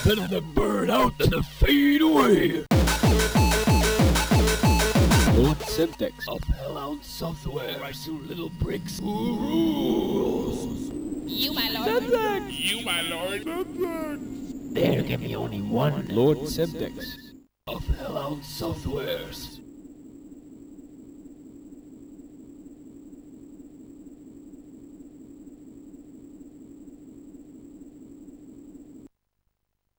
Better to burn out than to fade away. Lord Semtex of Hellhound Software. Writes you little bricks. Who rules? You, my lord. You, my lord. There can be only one Lord Semtex of Hellhound Softwares.